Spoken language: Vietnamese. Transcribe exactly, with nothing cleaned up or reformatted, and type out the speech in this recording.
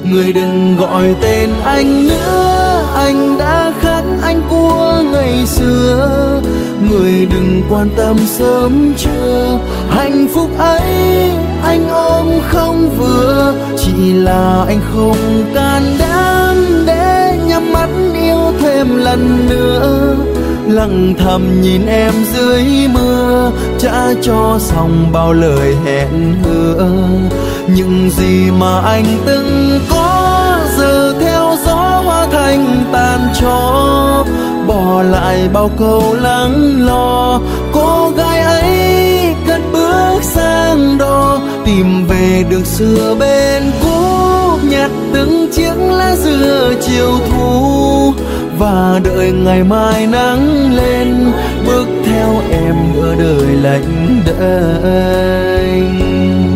Người đừng gọi tên anh nữa, anh đã khác anh của ngày xưa. Người đừng quan tâm sớm trưa, hạnh phúc ấy anh ôm không vừa. Chỉ là anh không can đảm để nhắm mắt yêu thêm lần nữa. Lặng thầm nhìn em dưới mưa, trả cho xong bao lời hẹn hứa. Những gì mà anh từng có giờ theo gió hóa thành tàn tro. Bỏ lại bao câu lắng lo, cô gái ấy cất bước sang đó. Tìm về được xưa bên cũ, nhặt từng chiếc lá dừa chiều thu. Và đợi ngày mai nắng lên, bước theo em nửa đời lạnh đênh.